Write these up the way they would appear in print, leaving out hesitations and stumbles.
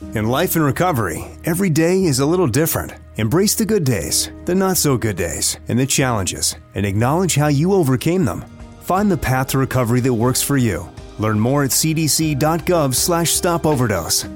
In life and recovery, every day is a little different. Embrace the good days, the not so good days, and the challenges, and acknowledge how you overcame them. Find the path to recovery that works for you. Learn more at cdc.gov/stopoverdose.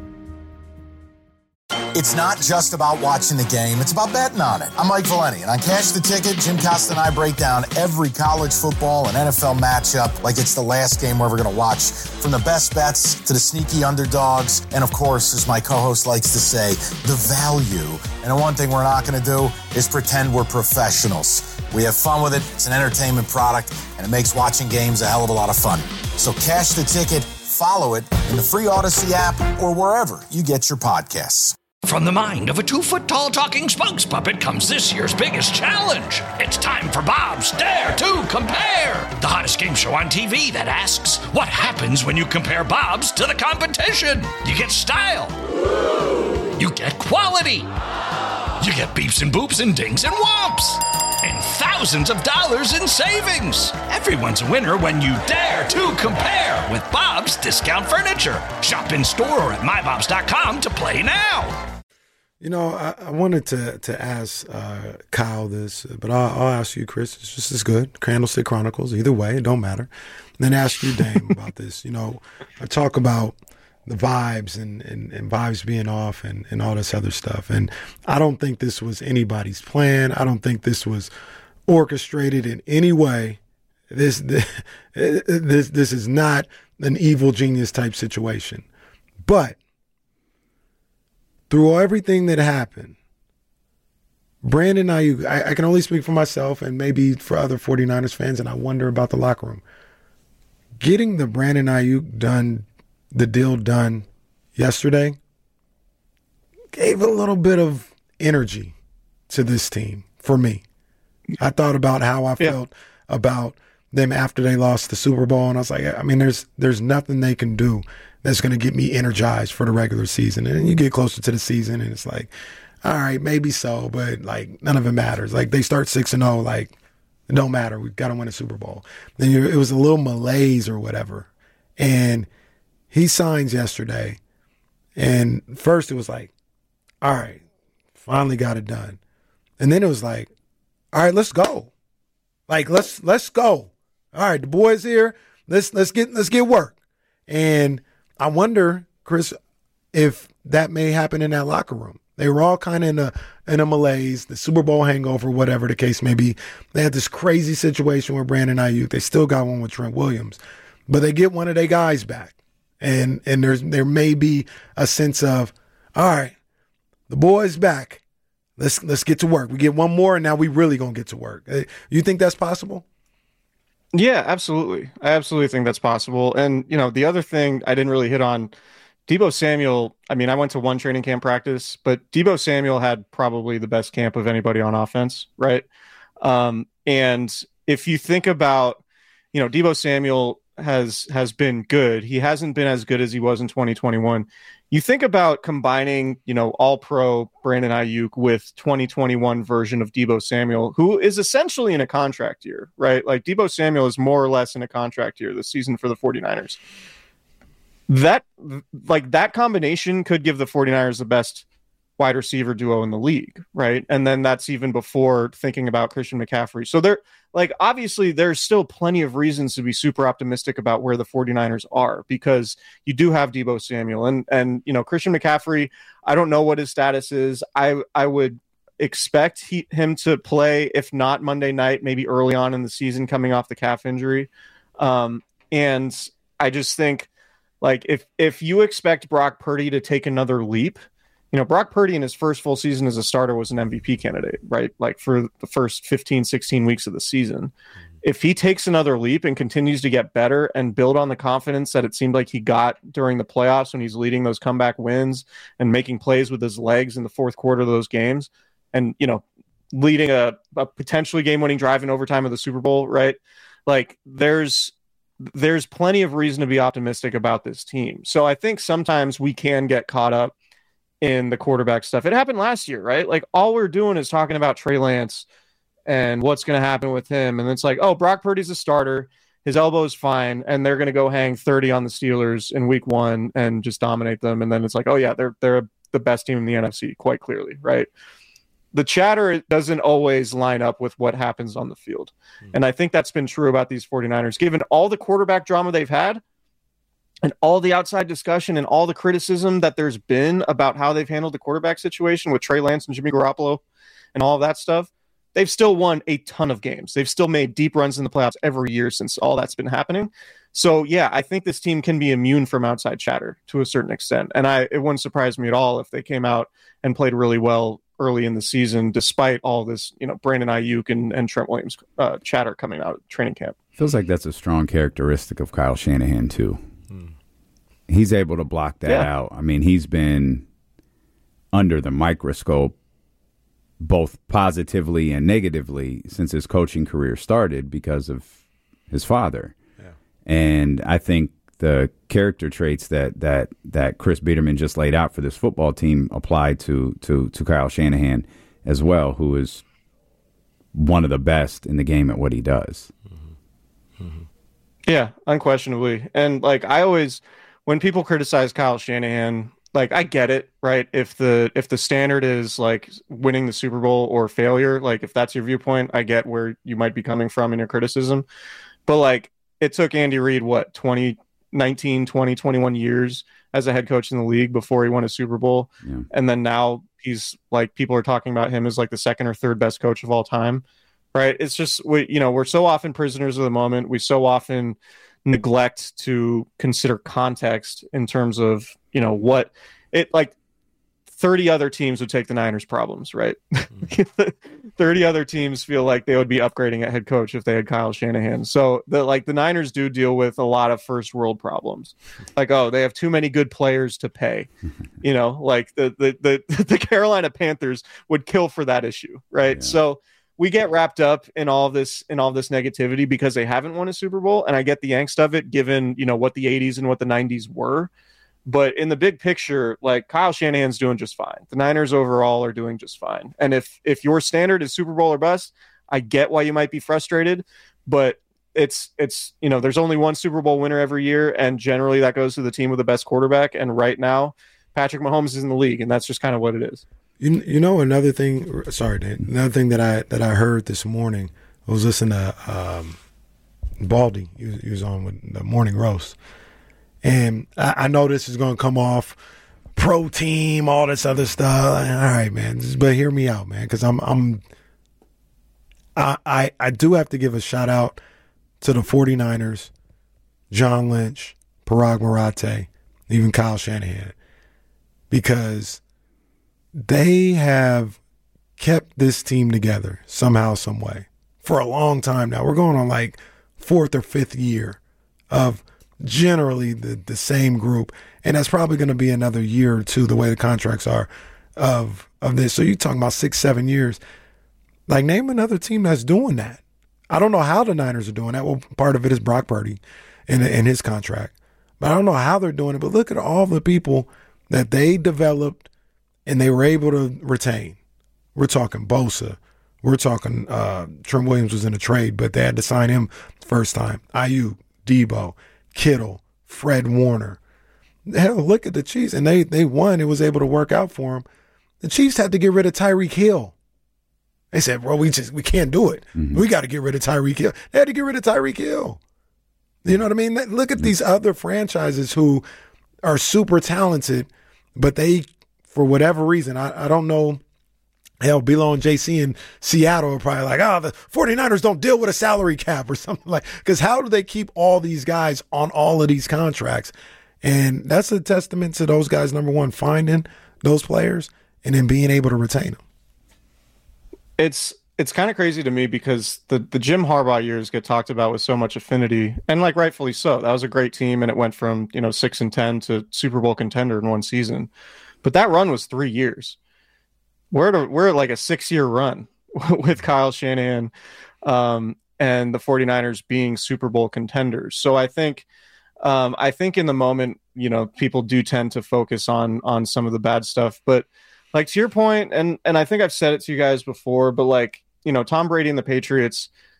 It's not just about watching the game, it's about betting on it. I'm Mike Valeni, and on Cash the Ticket, Jim Costa and I break down every college football and NFL matchup like it's the last game we're ever going to watch. From the best bets to the sneaky underdogs, and of course, as my co-host likes to say, the value. And the one thing we're not going to do is pretend we're professionals. We have fun with it, it's an entertainment product, and it makes watching games a hell of a lot of fun. So Cash the Ticket, follow it in the free Odyssey app or wherever you get your podcasts. From the mind of a 2-foot-tall talking spokes puppet comes this year's biggest challenge. It's time for Bob's Dare to Compare, the hottest game show on TV that asks, what happens when you compare Bob's to the competition? You get style. You get quality. You get beeps and boops and dings and whomps. And thousands of dollars in savings. Everyone's a winner when you dare to compare with Bob's Discount Furniture. Shop in store or at mybobs.com to play now. You know, I wanted to ask Kyle this, but I'll ask you, Chris. It's just as good. Candlestick Chronicles, either way, it don't matter. And then ask you, Dame, about this. You know, I talk about the vibes and vibes being off and all this other stuff. And I don't think this was anybody's plan. I don't think this was orchestrated in any way. This is not an evil genius type situation. But through everything that happened, Brandon Aiyuk, I can only speak for myself and maybe for other 49ers fans, and I wonder about the locker room. Getting the Brandon Aiyuk the deal done yesterday gave a little bit of energy to this team for me. I thought about how I felt about them after they lost the Super Bowl, and I was like, I mean, there's nothing they can do that's going to get me energized for the regular season. And you get closer to the season, and it's like, all right, maybe so, but like none of it matters. Like they start 6-0, like it don't matter. We've got to win a Super Bowl. Then it was a little malaise or whatever, and he signs yesterday, and first it was like, all right, finally got it done. And then it was like, all right, let's go. Like, let's go. All right, the boys here. Let's get work. And I wonder, Chris, if that may happen in that locker room. They were all kind of in a malaise, the Super Bowl hangover, whatever the case may be. They had this crazy situation with Brandon Aiyuk. They still got one with Trent Williams, but they get one of their guys back. And there may be a sense of, all right, the boy's back. Let's get to work. We get one more, and now we really gonna get to work. You think that's possible? Yeah, absolutely. I absolutely think that's possible. And you know, the other thing I didn't really hit on, Deebo Samuel. I mean, I went to one training camp practice, but Deebo Samuel had probably the best camp of anybody on offense, right? And if you think about, you know, Deebo Samuel has been good. He hasn't been as good as he was in 2021. You think about combining, you know, all-pro Brandon Aiyuk with 2021 version of Deebo Samuel, who is essentially in a contract year, right? Like Deebo Samuel is more or less in a contract year this season for the 49ers. That combination could give the 49ers the best wide receiver duo in the league, right? And then that's even before thinking about Christian McCaffrey. So obviously there's still plenty of reasons to be super optimistic about where the 49ers are, because you do have Deebo Samuel and you know, Christian McCaffrey, I don't know what his status is. I would expect him to play, if not Monday night, maybe early on in the season coming off the calf injury. And I just think, like, if you expect Brock Purdy to take another leap, you know, Brock Purdy in his first full season as a starter was an MVP candidate, right? Like for the first 15, 16 weeks of the season. If he takes another leap and continues to get better and build on the confidence that it seemed like he got during the playoffs when he's leading those comeback wins and making plays with his legs in the fourth quarter of those games and, you know, leading a potentially game-winning drive in overtime of the Super Bowl, right? Like there's plenty of reason to be optimistic about this team. So I think sometimes we can get caught up in the quarterback stuff. It happened last year, right? Like all we're doing is talking about Trey Lance and what's going to happen with him. And it's like, oh, Brock Purdy's a starter. his elbow's fine, and they're going to go hang 30 on the Steelers in week 1 and just dominate them. And then it's like, oh yeah, they're the best team in the NFC, quite clearly, right? The chatter doesn't always line up with what happens on the field. And I think that's been true about these 49ers, given all the quarterback drama they've had and all the outside discussion and all the criticism that there's been about how they've handled the quarterback situation with Trey Lance and Jimmy Garoppolo and all of that stuff. They've still won a ton of games. They've still made deep runs in the playoffs every year since all that's been happening. So, yeah, I think this team can be immune from outside chatter to a certain extent. And it wouldn't surprise me at all if they came out and played really well early in the season, despite all this, Brandon Ayuk and Trent Williams chatter coming out of training camp. Feels like that's a strong characteristic of Kyle Shanahan, too. He's able to block that out. I mean, he's been under the microscope both positively and negatively since his coaching career started because of his father. Yeah. And I think the character traits that Chris Biederman just laid out for this football team apply to Kyle Shanahan as well, who is one of the best in the game at what he does. Mm-hmm. Mm-hmm. Yeah, unquestionably. And when people criticize Kyle Shanahan, I get it, right? If the standard is winning the Super Bowl or failure, if that's your viewpoint, I get where you might be coming from in your criticism. But it took Andy Reid 19, 20, 21 years as a head coach in the league before he won a Super Bowl. Yeah. And then now he's people are talking about him as the second or third best coach of all time, right? It's just we're so often prisoners of the moment. We so often neglect to consider context in terms of what it 30 other teams would take the Niners problems, right? 30 other teams feel like they would be upgrading at head coach if they had Kyle Shanahan. So the Niners do deal with a lot of first world problems. They have too many good players to pay. The Carolina Panthers would kill for that issue, right? Yeah. So we get wrapped up in all this negativity because they haven't won a Super Bowl, and I get the angst of it given what the 80s and what the 90s were. But in the big picture, Kyle Shanahan's doing just fine. The Niners overall are doing just fine. And if your standard is Super Bowl or bust, I get why you might be frustrated. But it's there's only one Super Bowl winner every year, and generally that goes to the team with the best quarterback. And right now, Patrick Mahomes is in the league, and that's just kind of what it is. Another thing. Sorry, Dan. Another thing that I heard this morning. I was listening to Baldy. He was on with the Morning Roast. And I know this is going to come off pro team, all this other stuff. All right, man. But hear me out, man, because I do have to give a shout out to the 49ers, John Lynch, Parag Marathe, even Kyle Shanahan, because they have kept this team together somehow, some way for a long time now. We're going on 4th or 5th year of generally the same group, and that's probably going to be another year or two the way the contracts are of this. So you're talking about 6-7 years. Name another team that's doing that. I don't know how the Niners are doing that. Well, part of it is Brock Purdy and his contract, but I don't know how they're doing it. But look at all the people that they developed and they were able to retain. We're talking Bosa. We're talking Trent Williams was in a trade, but they had to sign him first time. Ayuk, Debo, Kittle, Fred Warner. Hell, look at the Chiefs. And they won. It was able to work out for them. The Chiefs had to get rid of Tyreek Hill. They said, well, we can't do it. Mm-hmm. We got to get rid of Tyreek Hill. They had to get rid of Tyreek Hill. You know what I mean? Look at these other franchises who are super talented, but they, for whatever reason, I don't know. Hell, Bilo and JC in Seattle are probably the 49ers don't deal with a salary cap or something because how do they keep all these guys on all of these contracts? And that's a testament to those guys, number one, finding those players and then being able to retain them. It's kind of crazy to me because the Jim Harbaugh years get talked about with so much affinity, and rightfully so. That was a great team, and it went from 6-10 to Super Bowl contender in one season. But that run was 3 years. We're at a 6-year run with Kyle Shanahan and the 49ers being Super Bowl contenders. So I think in the moment, people do tend to focus on some of the bad stuff. But to your point, and I think I've said it to you guys before, but Tom Brady and the Patriots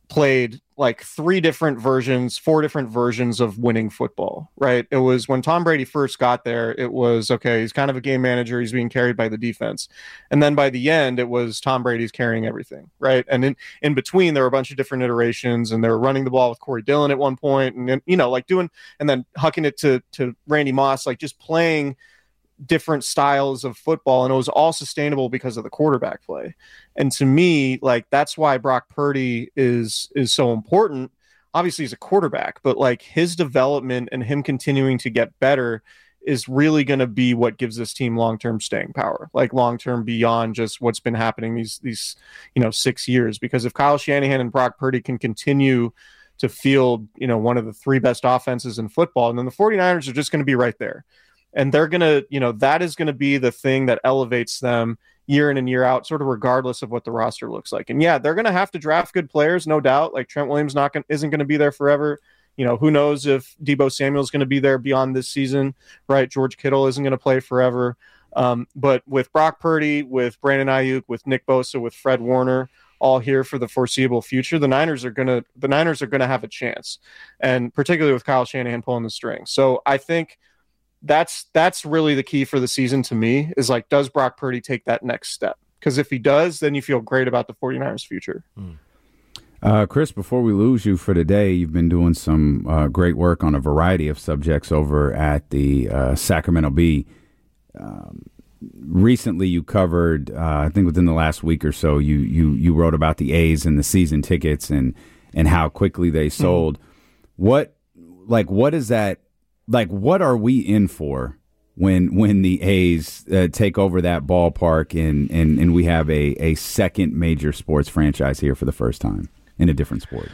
played like 4 different versions of winning football, right? It was when Tom Brady first got there, it was, okay, he's kind of a game manager. He's being carried by the defense. And then by the end, it was Tom Brady's carrying everything, right? And in between, there were a bunch of different iterations, and they were running the ball with Corey Dillon at one point, and then, like doing, and then hucking it to Randy Moss, like just playing different styles of football, and it was all sustainable because of the quarterback play. And to me, like, that's why Brock Purdy is so important. Obviously he's a quarterback, but like his development and him continuing to get better is really going to be what gives this team long-term staying power, like long-term beyond just what's been happening these 6 years. Because if Kyle Shanahan and Brock Purdy can continue to field one of the 3 best offenses in football, and then the 49ers are just going to be right there. And they're going to, that is going to be the thing that elevates them year in and year out, sort of regardless of what the roster looks like. And yeah, they're going to have to draft good players, no doubt. Like Trent Williams isn't going to be there forever. Who knows if Deebo Samuel is going to be there beyond this season, right? George Kittle isn't going to play forever. But with Brock Purdy, with Brandon Ayuk, with Nick Bosa, with Fred Warner, all here for the foreseeable future, the Niners are going to have a chance, and particularly with Kyle Shanahan pulling the strings. So I think that's really the key for the season to me, is like, does Brock Purdy take that next step? Because if he does, then you feel great about the 49ers future. Chris, before we lose you for today, you've been doing some great work on a variety of subjects over at the Sacramento Bee. Recently you covered, I think within the last week or so, you wrote about the A's and the season tickets and how quickly they sold. What is that? Like, what are we in for when the A's take over that ballpark and we have a second major sports franchise here for the first time in a different sport?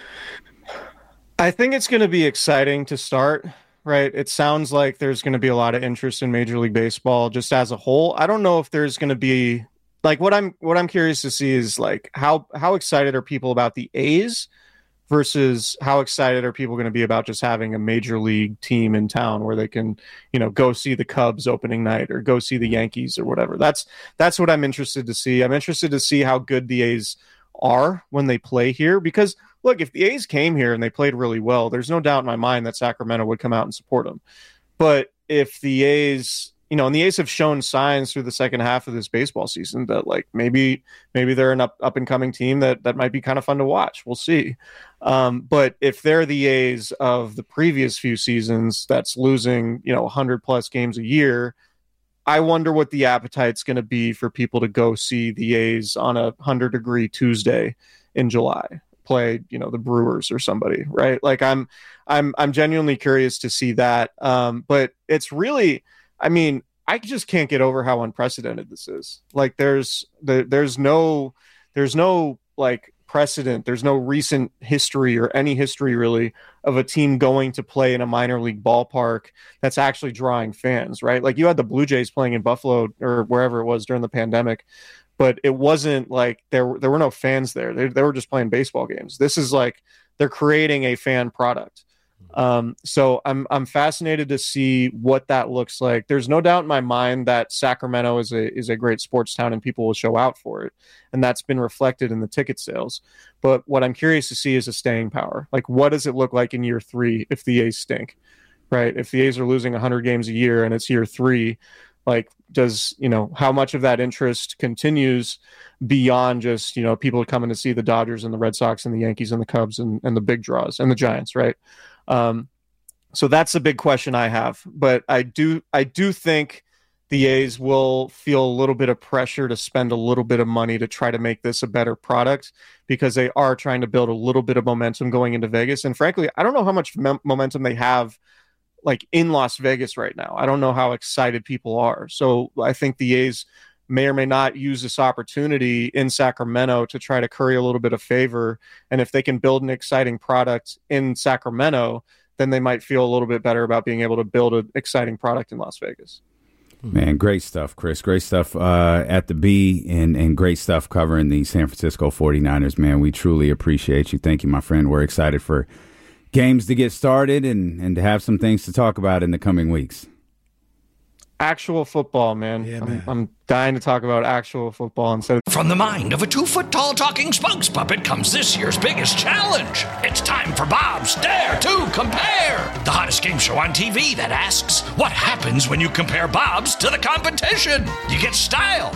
I think it's going to be exciting to start, right? It sounds like there's going to be a lot of interest in Major League Baseball just as a whole. I don't know if there's going to be, like, what I'm curious to see is like how excited are people about the A's versus how excited are people going to be about just having a major league team in town where they can, go see the Cubs opening night or go see the Yankees or whatever. That's what I'm interested to see. I'm interested to see how good the A's are when they play here, because look, if the A's came here and they played really well, there's no doubt in my mind that Sacramento would come out and support them. But if the A's, and the A's have shown signs through the second half of this baseball season that like maybe they're an up and coming team that might be kind of fun to watch. We'll see. But if they're the A's of the previous few seasons that's losing, 100 plus games a year, I wonder what the appetite's going to be for people to go see the A's on a 100-degree Tuesday in July play, the Brewers or somebody, right? Like I'm genuinely curious to see that. But it's really, I just can't get over how unprecedented this is. Like there's no like precedent. There's no recent history or any history really of a team going to play in a minor league ballpark that's actually drawing fans, right? Like you had the Blue Jays playing in Buffalo or wherever it was during the pandemic, but it wasn't like there were no fans there. They were just playing baseball games. This is like they're creating a fan product. So I'm fascinated to see what that looks like. There's no doubt in my mind that Sacramento is a great sports town and people will show out for it. And that's been reflected in the ticket sales. But what I'm curious to see is the staying power. Like, what does it look like in year 3 if the A's stink, right? If the A's are losing 100 games a year and it's year 3, like, does, how much of that interest continues beyond just, people coming to see the Dodgers and the Red Sox and the Yankees and the Cubs and the big draws and the Giants, right? So that's a big question I have, but I do think the A's will feel a little bit of pressure to spend a little bit of money to try to make this a better product, because they are trying to build a little bit of momentum going into Vegas. And frankly, I don't know how much momentum they have like in Las Vegas right now. I don't know how excited people are. So I think the A's may or may not use this opportunity in Sacramento to try to curry a little bit of favor. And if they can build an exciting product in Sacramento, then they might feel a little bit better about being able to build an exciting product in Las Vegas. Man, great stuff, Chris. Great stuff at the Bee and great stuff covering the San Francisco 49ers, man. We truly appreciate you. Thank you, my friend. We're excited for games to get started and to have some things to talk about in the coming weeks. Actual football, man. Yeah, man. I'm dying to talk about actual football instead of... From the mind of a 2-foot-tall talking spokes puppet comes this year's biggest challenge. It's time for Bob's Dare to Compare, the hottest game show on TV that asks, what happens when you compare Bob's to the competition? You get style.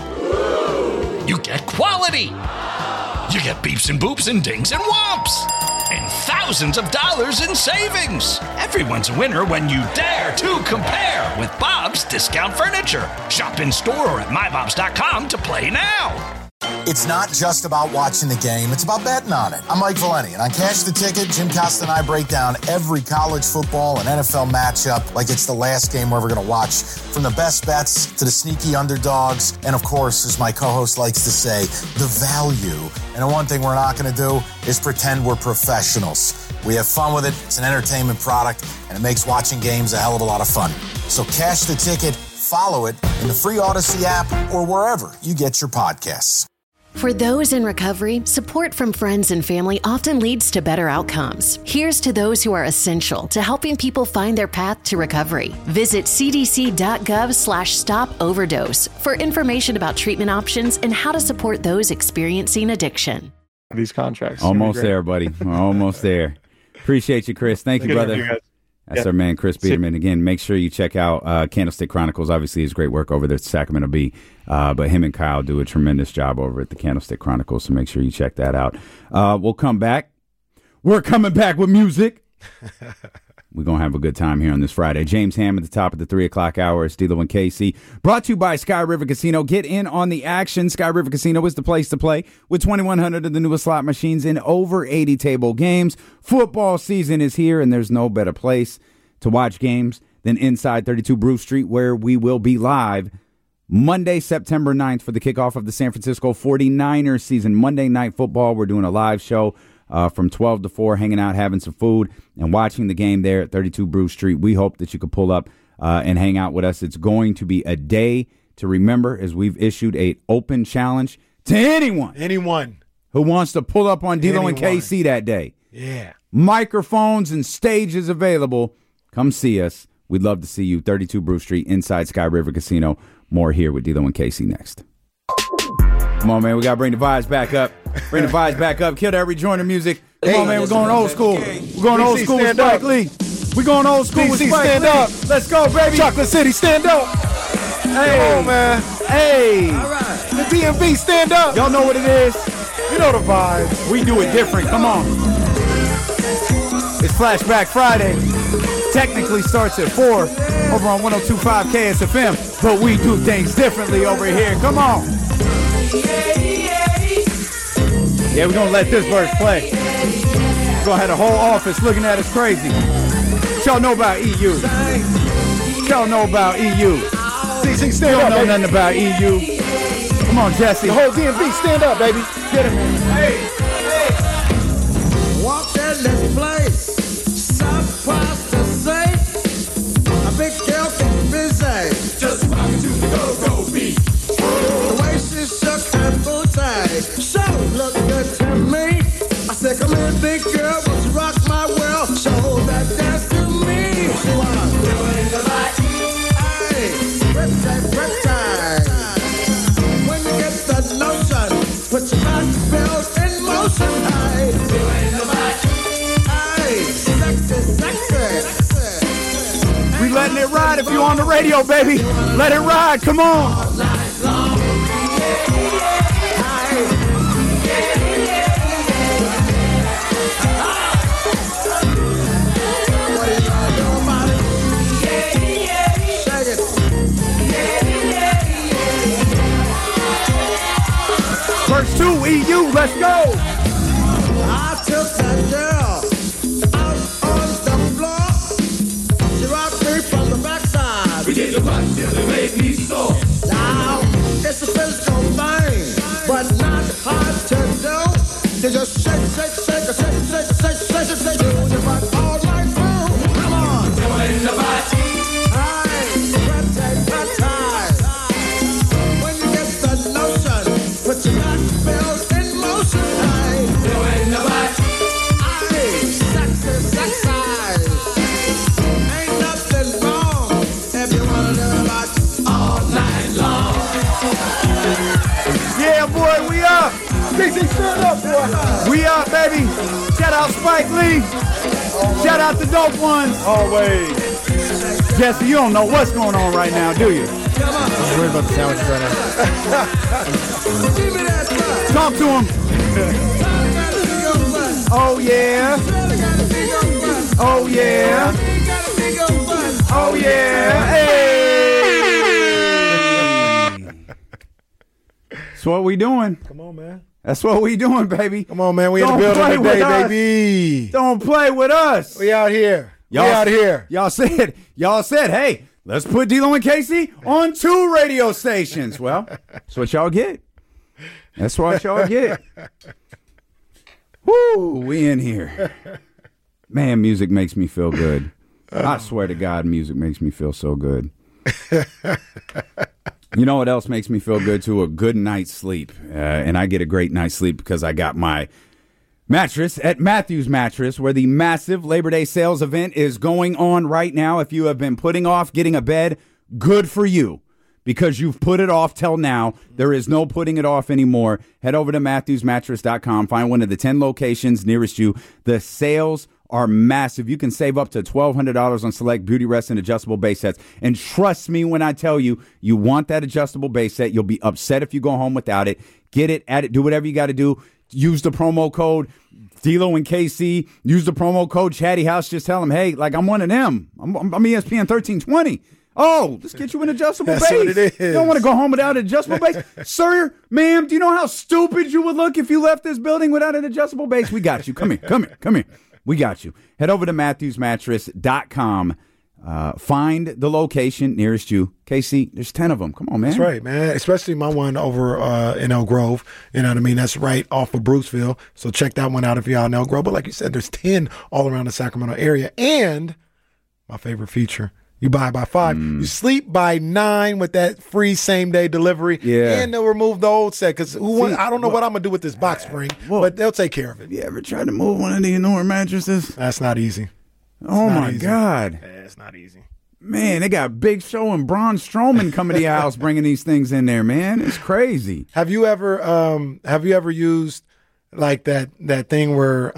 You get quality. You get beeps and boops and dings and whomps. And thousands of dollars in savings. Everyone's a winner when you dare to compare with Bob's Discount Furniture. Shop in store or at mybobs.com to play now. It's not just about watching the game, it's about betting on it. I'm Mike Valeni, and on Cash the Ticket, Jim Costa and I break down every college football and NFL matchup like it's the last game we're ever going to watch. From the best bets to the sneaky underdogs, and of course, as my co-host likes to say, the value. And the one thing we're not going to do is pretend we're professionals. We have fun with it, it's an entertainment product, and it makes watching games a hell of a lot of fun. So Cash the Ticket, follow it in the free Odyssey app or wherever you get your podcasts. For those in recovery, support from friends and family often leads to better outcomes. Here's to those who are essential to helping people find their path to recovery. Visit cdc.gov/stop overdose for information about treatment options and how to support those experiencing addiction. These contracts. Almost there, buddy. We're almost there. Appreciate you, Chris. Thank you, brother. That's our man, Chris Biederman. Again, make sure you check out Candlestick Chronicles. Obviously, his great work over there at Sacramento Bee. But him and Kyle do a tremendous job over at the Candlestick Chronicles, so make sure you check that out. We'll come back. We're coming back with music. We're going to have a good time here on this Friday. James Ham at the top of the 3 o'clock hour. Stilo and Casey. Brought to you by Sky River Casino. Get in on the action. Sky River Casino is the place to play with 2,100 of the newest slot machines and over 80 table games. Football season is here, and there's no better place to watch games than inside 32 Brew Street, where we will be live Monday, September 9th for the kickoff of the San Francisco 49ers season. Monday Night Football. We're doing a live show from 12 to 4, hanging out, having some food, and watching the game there at 32 Brew Street. We hope that you could pull up and hang out with us. It's going to be a day to remember, as we've issued a open challenge to anyone who wants to pull up on D'Lo and KC that day. Yeah. Microphones and stages available. Come see us. We'd love to see you. 32 Brew Street, inside Sky River Casino. More here with D'Lo and Casey next. Come on, man. We got to bring the vibes back up. Bring the vibes back up. Kill that rejoinder music. Come on, man. We're going old school. We're going old school with Spike Lee. We're going old school with Spike Lee. Let's go, baby. Chocolate City, stand up. Hey. Come on, man. Hey. All right. The DMV, stand up. Y'all know what it is. You know the vibes. We do it different. Come on. It's Flashback Friday. Technically starts at 4 over on 102.5 KSFM, but we do things differently over here. Come on. Yeah, we're going to let this verse play. We're going to have the whole office looking at us crazy. What y'all know about EU? What y'all know about EU? CC, stand Y'all up, know baby. nothing about EU. Come on, Jesse. The whole DMV, stand up, baby. Get him. Hey. Walk that, let's play. Surprise to say. A big girl can be busy. Just rockin' to the go-go beat. The way she shook her booty. So look good to me. I said, come here, big girl, let's rock my world. Show that dance to me. She was doing the body. Hey, rip time. When you get the notion, put your back bells in motion. Hey, doing the body. Hey, sexy. We letting it ride if you on the radio, baby. Let it ride. Come on. Verse 2, EU, let's go. I took that girl out on the floor. She rocked me from the backside. We did the rock till it made me sore. Now, it's a physical thing, but not hard to do. You just shake, do your butt all right through. Come on. Doing the body. Hey, rat-tat. When you get the notion, put your back bells in motion. Hey, doing the body. Hey, sexy. Ain't nothing wrong if you wanna do the body. DC, stand up, boy. We up, baby. Shout out Spike Lee. Shout out the dope ones. Always. Jesse, you don't know what's going on right now, do you? I'm worried about the sandwiches right now. Talk to him. Oh, yeah. Oh, yeah. Oh, yeah. Hey. That's what we doing. Come on, man. That's what we doing, baby. Come on, man. We in the building today, baby. Don't play with us. We out here. We out here. Y'all said, hey, let's put D-Lo and Casey on 2 radio stations. Well, that's what y'all get. That's what y'all get. Woo, we in here. Man, music makes me feel good. I swear to God, music makes me feel so good. You know what else makes me feel good, too? A good night's sleep. And I get a great night's sleep because I got my mattress at Matthews Mattress, where the massive Labor Day sales event is going on right now. If you have been putting off getting a bed, good for you, because you've put it off till now. There is no putting it off anymore. Head over to MatthewsMattress.com. Find one of the 10 locations nearest you. The sales are massive. You can save up to $1,200 on select beauty rest and adjustable base sets. And trust me when I tell you, you want that adjustable base set. You'll be upset if you go home without it. Get it, add it, do whatever you got to do. Use the promo code D-Lo and KC. Use the promo code Chatty House. Just tell them, hey, like, I'm one of them. I'm ESPN 1320. Oh, let's get you an adjustable base. What it is. You don't want to go home without an adjustable base? Sir, ma'am, do you know how stupid you would look if you left this building without an adjustable base? We got you. Come here. We got you. Head over to MatthewsMattress.com. Find the location nearest you. KC, there's 10 of them. Come on, man. That's right, man. Especially my one over in Elk Grove. You know what I mean? That's right off of Bruceville. So check that one out if you're out in Elk Grove. But like you said, there's 10 all around the Sacramento area. And my favorite feature, you buy by 5. You sleep by 9 with that free same-day delivery. Yeah. And they'll remove the old set because I don't know what I'm going to do with this box spring, but they'll take care of it. You ever tried to move one of these newer mattresses? That's not easy. Oh, my God. Yeah, it's not easy. Man, they got Big Show and Braun Strowman coming to your house bringing these things in there, man. It's crazy. Have you ever used like that thing where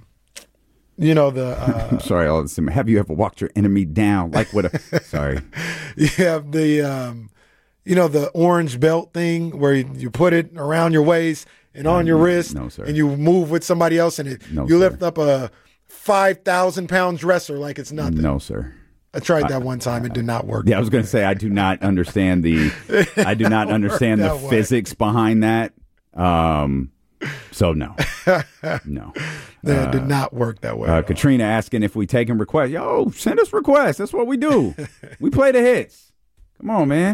you know the I'm sorry, all this. Have you ever walked your enemy down like with a sorry. You have the you know the orange belt thing where you put it around your waist and on your wrist, no, sir. And you move with somebody else and you lift up a 5,000-pound dresser like it's nothing. No, sir. I tried that one time. It did not work. Yeah, I was going to say I do not understand the physics behind that. So no. That did not work that way. Katrina asking if we taking requests. Yo, send us requests. That's what we do. We play the hits. Come on, man.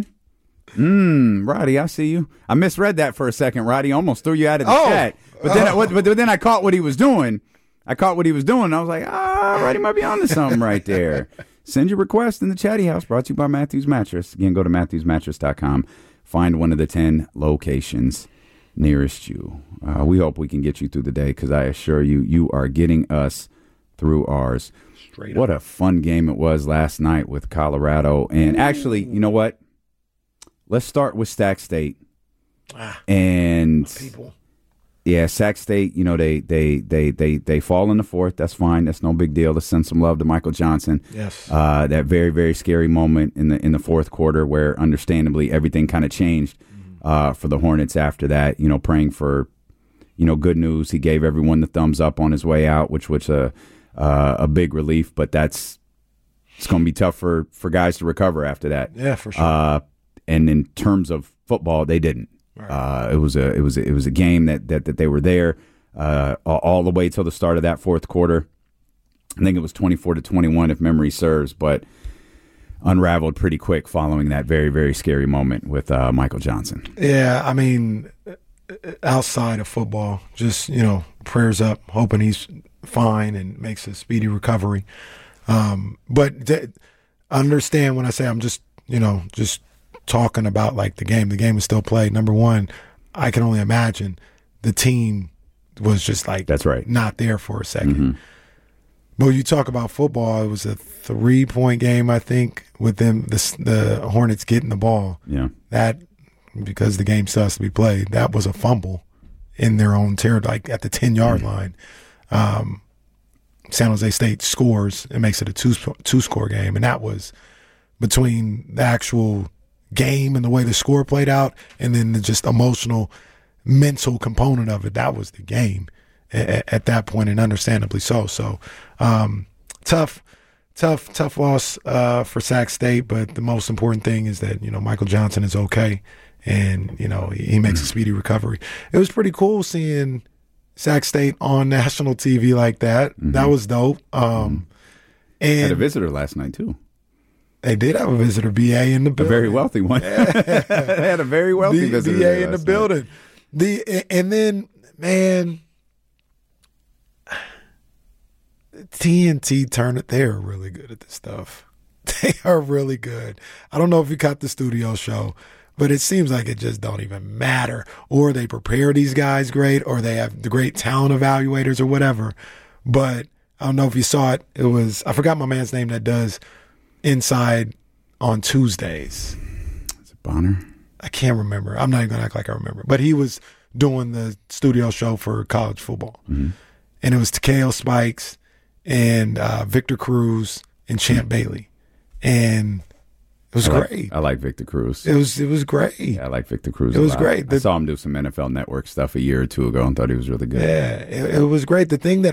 Roddy, I see you. I misread that for a second, Roddy. Almost threw you out of the chat. But then I caught what he was doing. I was like, Roddy might be on to something right there. Send your request in the Chatty House, brought to you by Matthews Mattress. Again, go to MatthewsMattress.com. Find one of the 10 locations nearest you. We hope we can get you through the day because I assure you, you are getting us through ours. Straight up. What a fun game it was last night with Colorado. And actually, you know what? Let's start with Sac State. And people. Yeah, Sac State, you know, they fall in the fourth. That's fine. That's no big deal. Let's send some love to Michael Johnson. Yes. That very, very scary moment in the fourth quarter where, understandably, everything kind of changed for the Hornets after that. You know, praying for, you know, good news. He gave everyone the thumbs up on his way out, which was a big relief. But it's going to be tough for guys to recover after that. Yeah, for sure. And in terms of football, they didn't. Right. It was a game that they were there all the way till the start of that fourth quarter. I think it was 24-21 if memory serves, but unraveled pretty quick following that very, very scary moment with Michael Johnson. Yeah, I mean, outside of football, just, you know, prayers up, hoping he's fine and makes a speedy recovery. But understand when I say I'm just talking about like the game. The game was still played. Number one, I can only imagine the team was just like that's right, not there for a second. But you talk about football, it was a 3-point game, I think, with them the Hornets getting the ball. Yeah. That, because the game still has to be played, that was a fumble in their own territory, like at the 10-yard line. San Jose State scores and makes it a two-score game, and that was between the actual game and the way the score played out, and then the just emotional, mental component of it. That was the game at that point, and understandably so. So tough loss for Sac State, but the most important thing is that, you know, Michael Johnson is okay, and, you know, he makes a speedy recovery. It was pretty cool seeing Sac State on national TV like that. That was dope. And had a visitor last night too. They did have a visitor, BA in the building. A very wealthy one. They had a very wealthy visitor. BA in the building. And then, man, TNT Turner, they're really good at this stuff. They are really good. I don't know if you caught the studio show, but it seems like it just don't even matter. Or they prepare these guys great, or they have the great talent evaluators or whatever. But I don't know if you saw it. It was, I forgot my man's name that does Inside on Tuesdays. Is it Bonner? I can't remember. I'm not even going to act like I remember. But he was doing the studio show for college football. And it was Takeo Spikes and Victor Cruz and Champ Bailey. And it was great. I like Victor Cruz. It was great. Yeah, I like Victor Cruz. It was great. I saw him do some NFL Network stuff a year or two ago and thought he was really good. Yeah, it was great. The thing that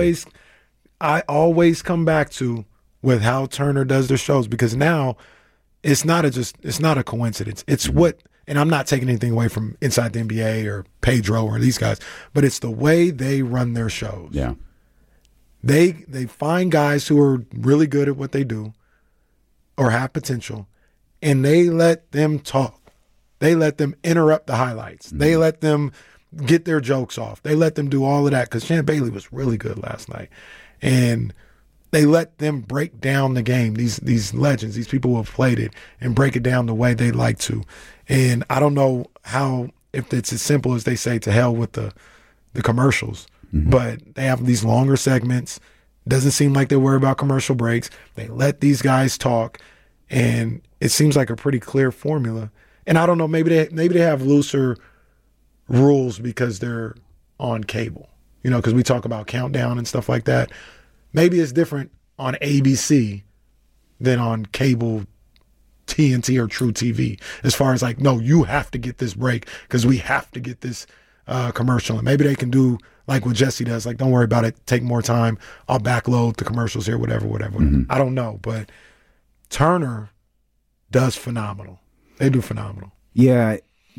I always come back to with how Turner does their shows, because now it's not a coincidence. It's what, and I'm not taking anything away from Inside the NBA or Pedro or these guys, but it's the way they run their shows. Yeah. They find guys who are really good at what they do or have potential, and they let them talk. They let them interrupt the highlights. They let them get their jokes off. They let them do all of that, because Champ Bailey was really good last night. And they let them break down the game, these legends, these people who have played it, and break it down the way they like to. And I don't know if it's as simple as they say, to hell with the commercials, but they have these longer segments. Doesn't seem like they worry about commercial breaks. They let these guys talk, and it seems like a pretty clear formula. And I don't know, maybe they have looser rules because they're on cable, you know, because we talk about Countdown and stuff like that. Maybe it's different on ABC than on cable TNT or True TV, as far as like, no, you have to get this break because we have to get this commercial. And maybe they can do like what Jesse does, like, don't worry about it, take more time, I'll backload the commercials here, whatever. I don't know, but Turner does phenomenal. They do phenomenal. Yeah,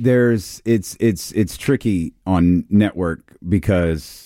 it's tricky on network because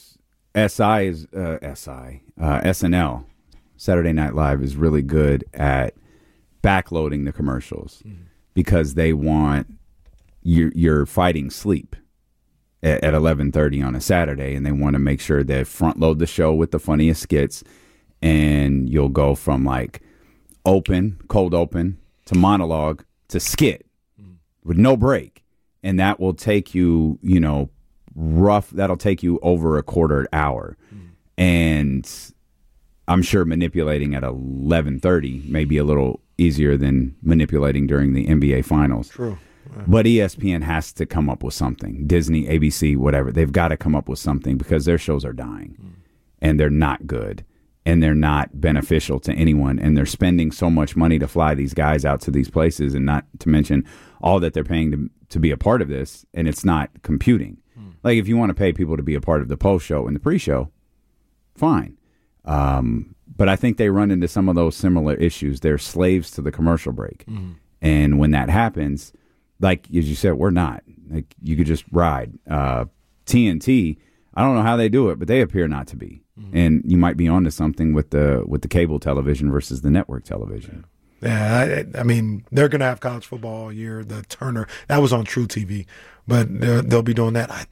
SNL, Saturday Night Live, is really good at backloading the commercials because they want you're fighting sleep at 11:30 on a Saturday, and they want to make sure they front load the show with the funniest skits, and you'll go from like cold open to monologue to skit with no break, and that will take you, that'll take you over a quarter hour. And I'm sure manipulating at 11:30 may be a little easier than manipulating during the NBA Finals. True. But ESPN has to come up with something. Disney, ABC, whatever. They've got to come up with something because their shows are dying. And they're not good. And they're not beneficial to anyone. And they're spending so much money to fly these guys out to these places, and not to mention all that they're paying to be a part of this, and it's not computing. Like, if you want to pay people to be a part of the post-show and the pre-show, fine. But I think they run into some of those similar issues. They're slaves to the commercial break. And when that happens, like as you said, we're not. Like, you could just ride. TNT, I don't know how they do it, but they appear not to be. And you might be onto something with the cable television versus the network television. Yeah, I mean, they're going to have college football all year. The Turner, that was on True TV, but they'll be doing that.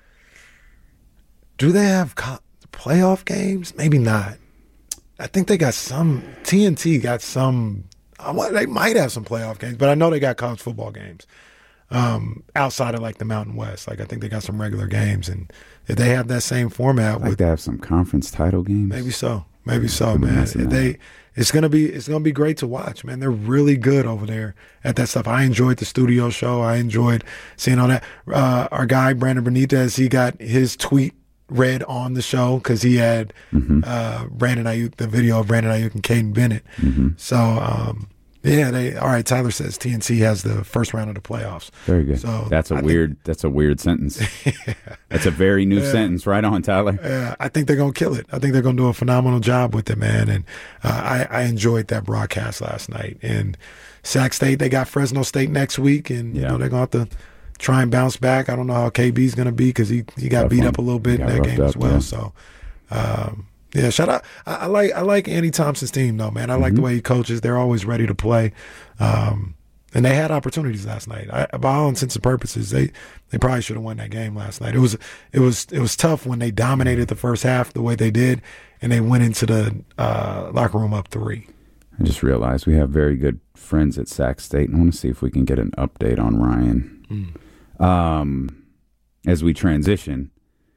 Do they have playoff games? Maybe not. I think they got some. TNT got some. They might have some playoff games, but I know they got college football games. outside of like the Mountain West. Like I think they got some regular games, and if they have that same format, I'd like to have some conference title games. Maybe so, man. It's gonna be great to watch, man. They're really good over there at that stuff. I enjoyed the studio show. I enjoyed seeing all that. Our guy Brandon Benitez, he got his tweet read on the show because he had Brandon Ayuk, the video of Brandon Ayuk and Caden Bennett. So Tyler says TNC has the first round of the playoffs. Very good. So that's a weird sentence. That's a very new sentence. Right on, Tyler. Yeah, I think they're gonna kill it. I think they're gonna do a phenomenal job with it, man. And I enjoyed that broadcast last night. And Sac State, they got Fresno State next week, and you know they're gonna have to try and bounce back. I don't know how KB's gonna be because he got beat up a little bit in that game as well. Yeah. So shout out. I like Andy Thompson's team though, man. I like the way he coaches. They're always ready to play, and they had opportunities last night. By all intents and purposes, they probably should have won that game last night. It was tough when they dominated the first half the way they did, and they went into the locker room up 3. I just realized we have very good friends at Sac State, and I want to see if we can get an update on Ryan as we transition.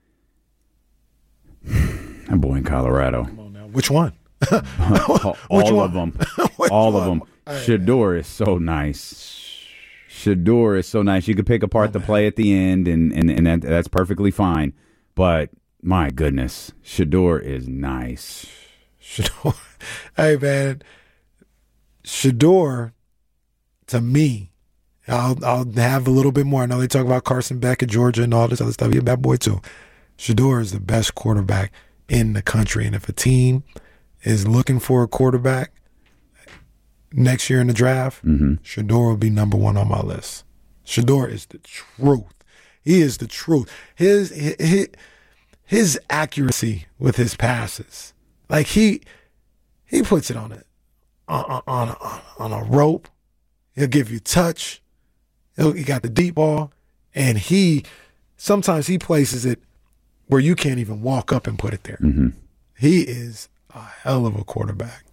That boy in Colorado. Come on now. Which one? All of them. All of them. Shedeur is so nice. Shedeur is so nice. You could pick apart the play at the end, and that's perfectly fine. But my goodness, Shedeur is nice. Shedeur. Hey, man. Shedeur, to me, I'll have a little bit more. I know they talk about Carson Beck at Georgia and all this other stuff. He's a bad boy, too. Shedeur is the best quarterback in the country. And if a team is looking for a quarterback next year in the draft, Shedeur will be number 1 on my list. Shedeur is the truth. He is the truth. His accuracy with his passes, like he puts it on a rope. He'll give you touch. He got the deep ball, and sometimes he places it where you can't even walk up and put it there. He is a hell of a quarterback.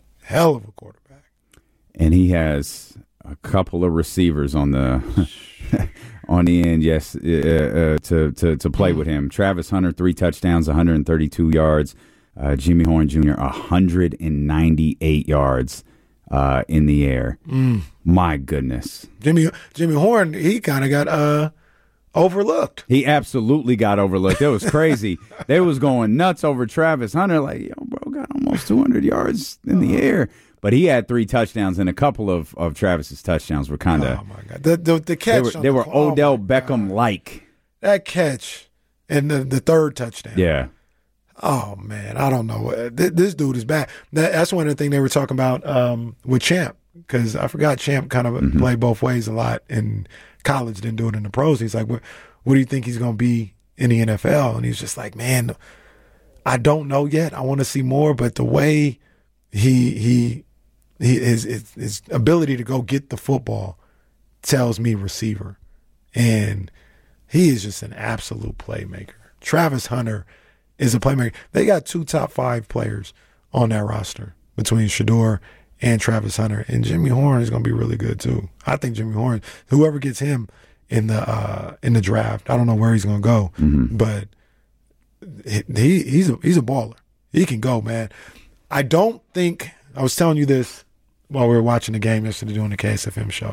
And he has a couple of receivers on the on the end, to play with him. Travis Hunter, 3 touchdowns, 132 yards. Jimmy Horn Jr., 198 yards in the air. My goodness. Jimmy Horn, he kind of got overlooked. He absolutely got overlooked. It was crazy. They was going nuts over Travis Hunter. Like, yo, bro, got almost 200 yards in the air. But he had 3 touchdowns, and a couple of Travis's touchdowns were kind of. Oh my God! The catch. They were Odell Beckham like. That catch and the third touchdown. Yeah. Oh man, I don't know. This dude is bad. That's one of the things they were talking about with Champ, because I forgot Champ kind of played both ways a lot in college, didn't do it in the pros. He's like, what do you think he's going to be in the NFL? And he's just like, man, I don't know yet. I want to see more, but the way his ability to go get the football tells me receiver, and he is just an absolute playmaker. Travis Hunter is a playmaker. They got 2 top 5 players on that roster between Shedeur and Travis Hunter, and Jimmy Horn is going to be really good too. I think Jimmy Horn, whoever gets him in the draft, I don't know where he's going to go, but he's a baller. He can go, man. I don't think, I was telling you this while we were watching the game yesterday doing the KSFM show.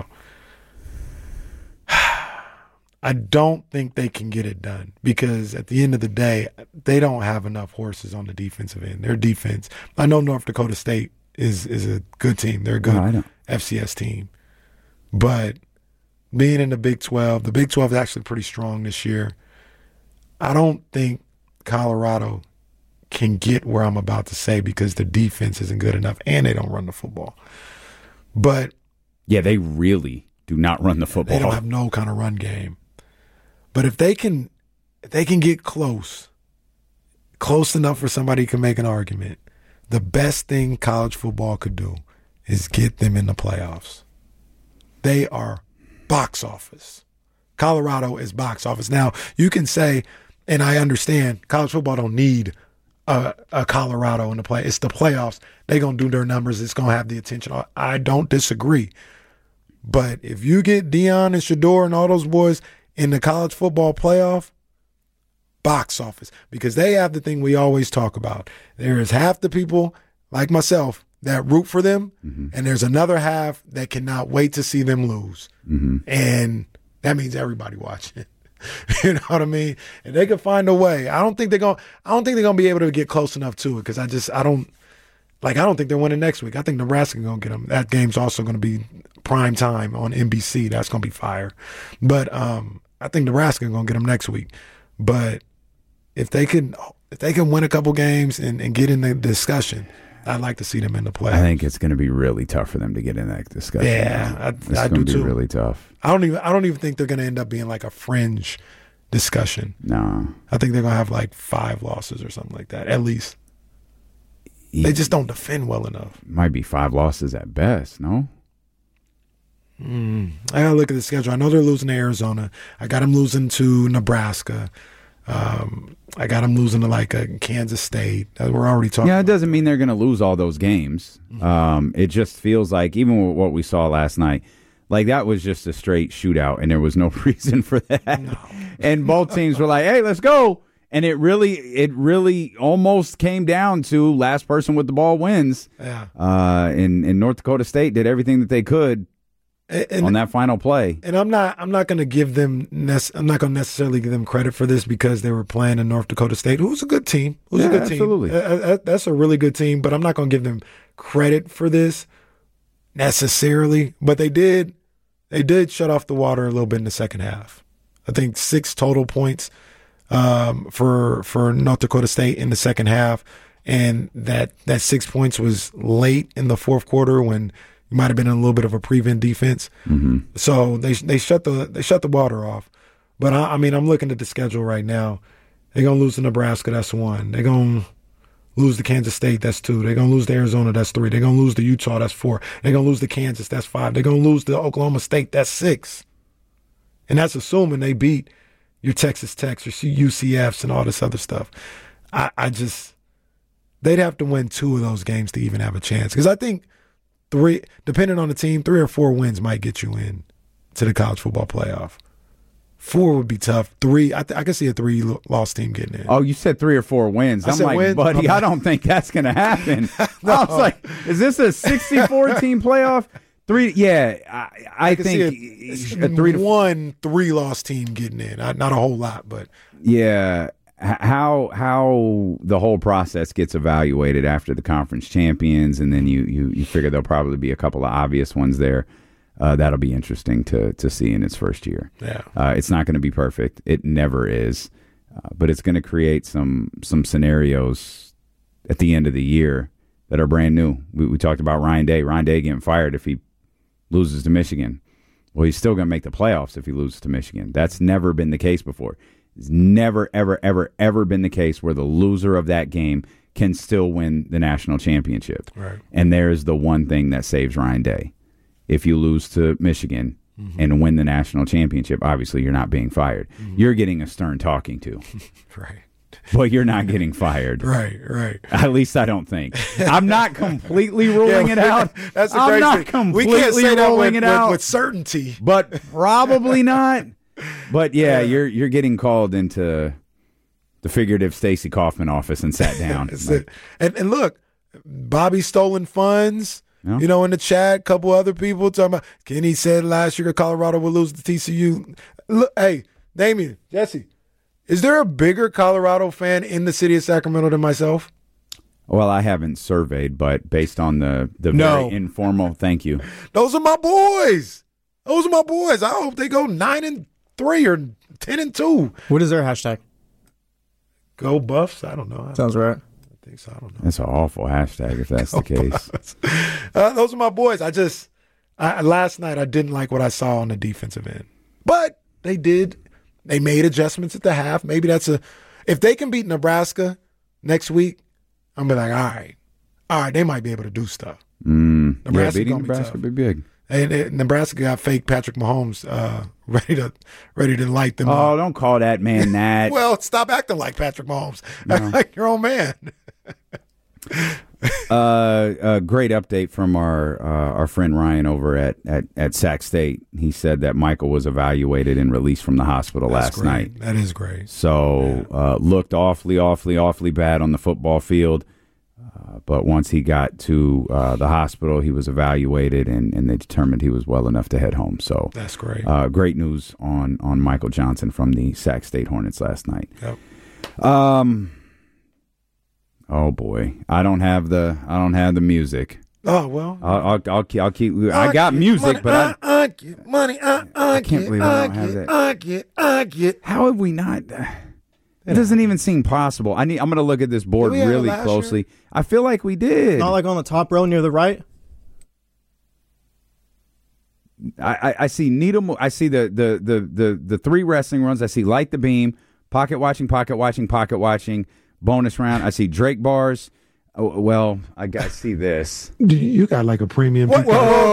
I don't think they can get it done because at the end of the day, they don't have enough horses on the defensive end. Their defense, I know North Dakota State is a good team. They're a good FCS team. But being in the Big 12, the Big 12 is actually pretty strong this year. I don't think Colorado can get where I'm about to say because the defense isn't good enough and they don't run the football. But yeah, they really do not run the football. They don't have no kind of run game. But if they can get close enough for somebody who can make an argument, the best thing college football could do is get them in the playoffs. They are box office. Colorado is box office. Now, you can say, and I understand, college football don't need a Colorado in the play. It's the playoffs. They're going to do their numbers. It's going to have the attention. I don't disagree. But if you get Deion and Shador and all those boys in the college football playoff, box office, because they have the thing we always talk about. There is half the people, like myself, that root for them, and there's another half that cannot wait to see them lose. And that means everybody watching. You know what I mean? And they can find a way. I don't think they're gonna be able to get close enough to it, because I don't think they're winning next week. I think Nebraska gonna get them. That game's also gonna be prime time on NBC. That's gonna be fire. But I think Nebraska gonna get them next week. But if they can win a couple games and get in the discussion, I'd like to see them in the playoffs. I think it's going to be really tough for them to get in that discussion. Yeah, I do too. It's going to be really tough. I don't even think they're going to end up being like a fringe discussion. No, I think they're going to have like 5 losses or something like that, at least. They just don't defend well enough. Might be 5 losses at best, no? I got to look at the schedule. I know they're losing to Arizona. I got them losing to Nebraska. I got them losing to like Kansas State. We're already talking. Yeah, it doesn't mean they're going to lose all those games. It just feels like, even with what we saw last night, like that was just a straight shootout, and there was no reason for that. No. And both teams were like, "Hey, let's go!" And it really almost came down to last person with the ball wins. Yeah. In North Dakota State did everything that they could. On that final play. And I'm not going to give them I'm not going to necessarily give them credit for this, because they were playing in North Dakota State, who's a good team. Absolutely. That's a really good team, but I'm not going to give them credit for this necessarily. But they did shut off the water a little bit in the second half. I think 6 total points for North Dakota State in the second half, and that 6 points was late in the fourth quarter when you might have been in a little bit of a prevent defense. So they shut the water off. But I mean, I'm looking at the schedule right now. They're gonna lose to Nebraska, that's 1. They're gonna lose to Kansas State, that's 2. They're gonna lose to Arizona, that's 3. They're gonna lose to Utah, that's 4. They're gonna lose to Kansas, that's 5. They're gonna lose to Oklahoma State, that's 6. And that's assuming they beat your Texas Techs, your UCFs, and all this other stuff. They'd have to win 2 of those games to even have a chance. Because I think 3, depending on the team, 3 or 4 wins might get you in to the college football playoff. 4 would be tough. 3, I can see a 3-loss team getting in. Oh, you said 3 or 4 wins. I'm like, wins? Buddy, okay. I don't think that's going to happen. No. I was like, is this a 64-team playoff? 3, yeah. I think a 3-1 3-loss team getting in. Not a whole lot, but yeah. How the whole process gets evaluated after the conference champions, and then you figure there'll probably be a couple of obvious ones there. That'll be interesting to see in its first year. Yeah, it's not going to be perfect. It never is, but it's going to create some scenarios at the end of the year that are brand new. We talked about Ryan Day. Ryan Day getting fired if he loses to Michigan. Well, he's still going to make the playoffs if he loses to Michigan. That's never been the case before. It's never, ever, ever, ever been the case where the loser of that game can still win the national championship. Right. And there's the one thing that saves Ryan Day. If you lose to Michigan and win the national championship, obviously you're not being fired. You're getting a stern talking to. Right. But you're not getting fired. Right. At least I don't think. I'm not completely ruling it out. That's the I'm crazy not thing. completely We can't say that ruling it out with certainty. But probably not. But yeah, you're getting called into the figurative Stacey Kaufman office and sat down. And look, Bobby stolen funds. Yeah. You know, in the chat, a couple other people talking about Kenny said last year Colorado would lose to TCU. Look, hey, Damien, Jesse, is there a bigger Colorado fan in the city of Sacramento than myself? Well, I haven't surveyed, but based on the very informal, thank you. Those are my boys. I hope they go 9-3 or 10-2. What is their hashtag? Go Buffs? I don't know. Sounds right. I think so. I don't know. That's an awful hashtag if that's the case. Those are my boys. Last night I didn't like what I saw on the defensive end. But they made adjustments at the half. Maybe if they can beat Nebraska next week, I'm going to be like, all right, they might be able to do stuff. Beating Nebraska would be big. And Nebraska got fake Patrick Mahomes ready to light them up. Oh, don't call that man that. Well, stop acting like Patrick Mahomes. Act like your own man. A great update from our friend Ryan over at Sac State. He said that Michael was evaluated and released from the hospital last night. That is great. So looked awfully bad on the football field. But once he got to the hospital, he was evaluated, and they determined he was well enough to head home. So that's great. Great news on Michael Johnson from the Sac State Hornets last night. Yep. Oh boy, I don't have the music. Oh well, I'll keep. I got music, but I get money. I can't believe I don't have that. I get. How have we not? It doesn't even seem possible. I'm going to look at this board really closely. Year? I feel like we did. Not like on the top row near the right. I see needle. I see the 3 wrestling runs. I see light the beam, pocket watching, bonus round. I see Drake bars. Oh, well, I see this. You got like a premium. Whoa!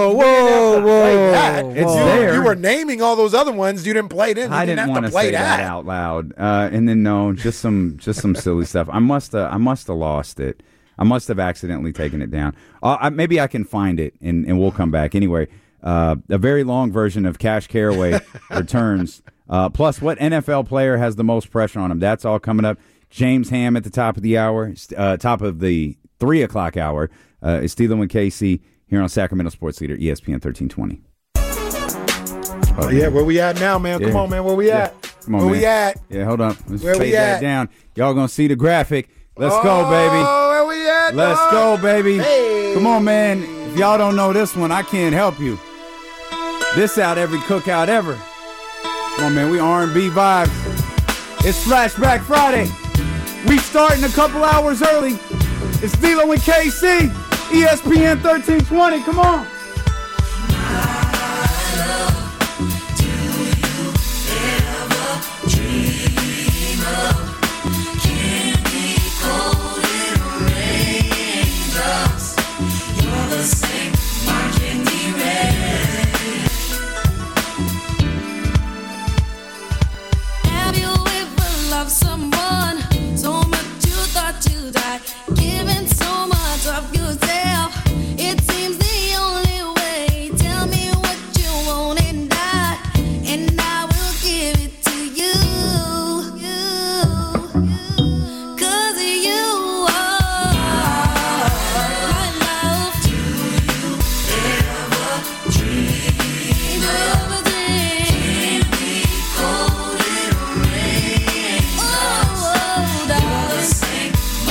It's there. You were naming all those other ones. You didn't play it in. I didn't want to say that out loud. And then just some silly stuff. I must have lost it. I must have accidentally taken it down. Maybe I can find it and we'll come back anyway. A very long version of Cash Caraway returns. Plus, what NFL player has the most pressure on him? That's all coming up. James Ham at the top of the hour, top of the 3 o'clock hour, is Steeler with KC here on Sacramento Sports Leader, ESPN 1320. Yeah, where we at now, man? Yeah. Come on, man. Where we at? Come on, where man. We at? Yeah, hold on. Let's where fade we at? That down. Y'all gonna see the graphic. Let's go, baby. Where we at? Let's go, baby. Hey. Come on, man. If y'all don't know this one, I can't help you. This out every cookout ever. Come on, man. We R&B vibes. It's Flashback Friday. We starting a couple hours early. It's D'Lo and KC, ESPN 1320. Come on. Have you ever loved someone so much you thought you'd die, giving so much of yourself? It seems the only way. Tell me what you want and I will give it to you. 'Cause you are my love. Do you ever dream of a day? Can be cold and rain. Oh, darling.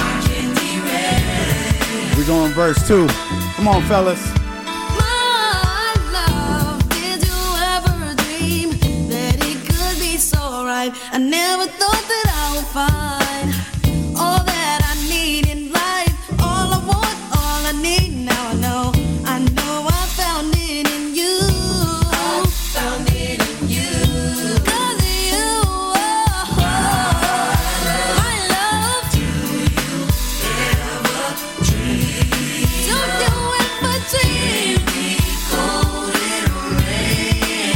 We're going verse 2. Come on, fellas. My love, did you ever dream that it could be so right? I never thought that I would find all that I need in life. All I want, all I need. Now I know I found it in you. I found it in you. 'Cause you are my love. Do you ever dream? Don't you ever dream? Be cold and rain.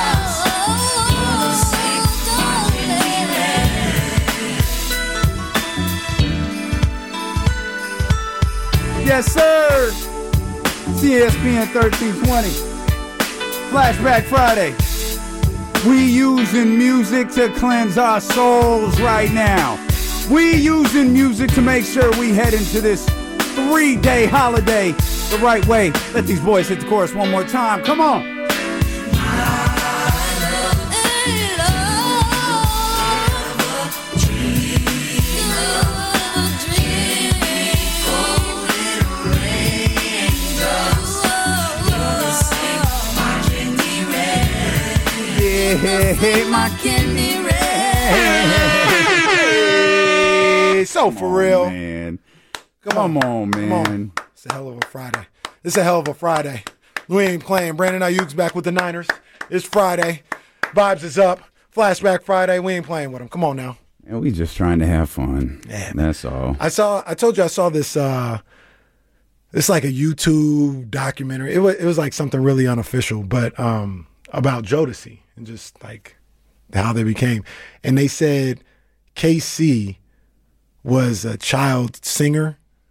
Yes, sir. ESPN 1320. Flashback Friday. We using music to cleanse our souls right now. We using music to make sure we head into this 3-day holiday the right way. Let these boys hit the chorus one more time. Come on. Yeah, my candy red. So for real. Man. Come on, man. It's a hell of a Friday. It's a hell of a Friday. We ain't playing. Brandon Ayuk's back with the Niners. It's Friday. Vibes is up. Flashback Friday. We ain't playing with them. Come on now. And we just trying to have fun. Yeah, that's all. I told you I saw this. It's like a YouTube documentary. It was like something really unofficial, but about Jodeci and just like how they became. And they said KC was a child singer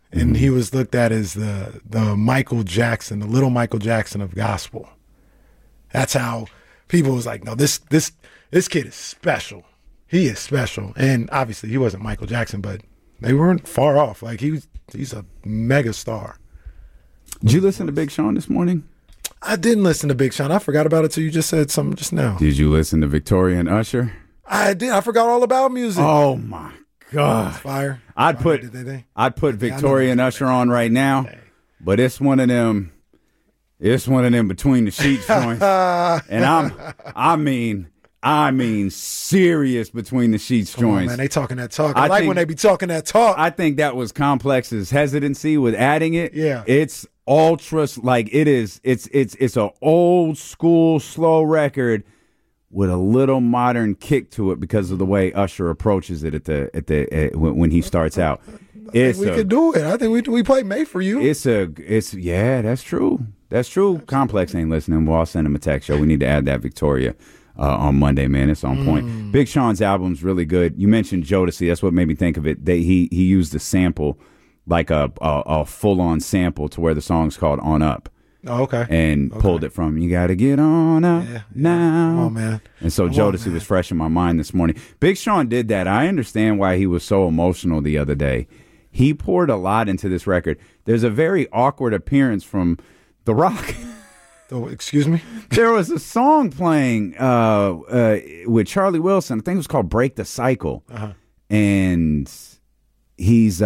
and he was looked at as the Michael Jackson, the little Michael Jackson of gospel. That's how people was like, no, this kid is special. He is special. And obviously he wasn't Michael Jackson, but they weren't far off. Like he's a mega star. Did you listen to Big Sean this morning? I didn't listen to Big Sean. I forgot about it till you just said something just now. Did you listen to Victoria and Usher? I did. I forgot all about music. Oh my God. It's fire. I'd put Victoria and Usher on right now, but it's one of them between the sheets joints. And I mean serious between the sheets joints. Man, they talking that talk. I like when they be talking that talk. I think that was Complex's hesitancy with adding it. Yeah. It's ultra, like it's an old school slow record with a little modern kick to it because of the way Usher approaches it when he starts out. We could do it. I think we play Made for You. Yeah, that's true. That's true. Complex ain't listening. Well, I'll send him a text. We need to add that Victoria on Monday, man. It's on point. Big Sean's album's really good. You mentioned Jodeci. That's what made me think of it. He used a sample, like a full-on sample to where the song's called On Up. Oh, okay. And pulled it from You Gotta Get On Up Now. Come on, man. And so Jodeci was fresh in my mind this morning. Big Sean did that. I understand why he was so emotional the other day. He poured a lot into this record. There's a very awkward appearance from The Rock. Oh, excuse me? There was a song playing with Charlie Wilson. I think it was called Break the Cycle. Uh-huh. And he's